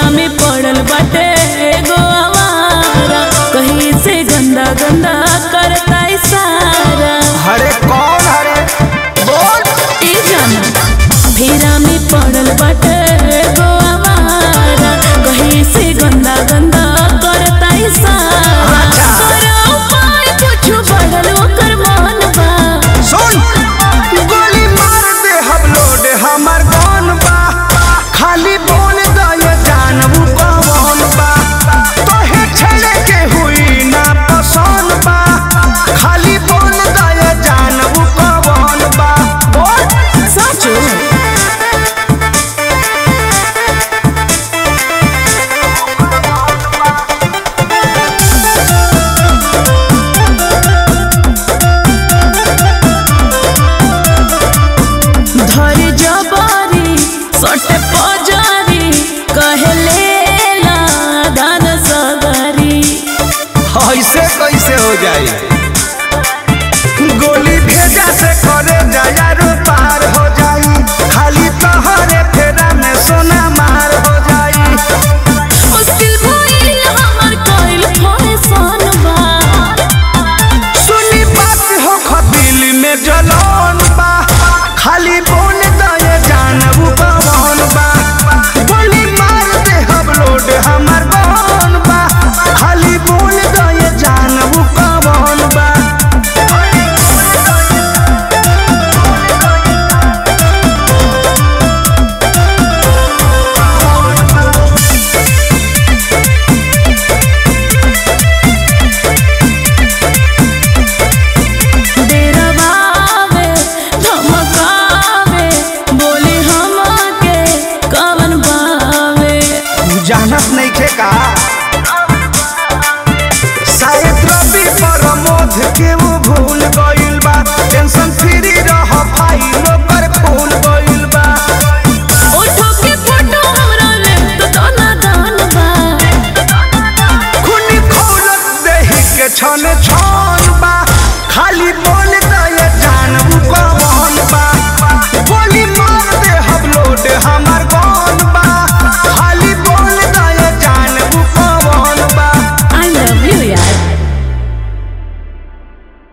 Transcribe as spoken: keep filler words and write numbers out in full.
में पड़ल बाटे एगो आवारा, कहीं से गंदा गंदा करता इशारा। हरे कौन हरे बोल ई जाना फेरा में पड़ल बाटे एगो आवारा, कहीं से गंदा गंदा करता इशारा। करो उपाय कुछ बढ़ल ओकर मन बा। सुन गोली मार दे हम लोड हमर कौन बा, खाली बोल दे जानबू कौन बा, तोहे छेड़े के हुई ना पसंद बा, खाली बोल दे जानबू कौन बा। बोल सचो धरी जबारी सटे पजारी, कहले ला दान सगरी। ऐसे कैसे हो जाए, गोली भेजा से करे जायारो पार हो जाई, खाली तोहरे फेरा में सोना मार हो जाई। मुश्किल भइल हमर कइल फैशन बा। सुनी बात हो खदिल में जलन बा, खाली बोल दे जानबू कौन बा, गोली मार दे हम लोड हमर कौन बा, खाली बोल दे जानबू कौन बा। डेरावे धमकावे, बोली हमके कवन बावे। जानत नहीं थे का शायद रवि प्रमोद के वो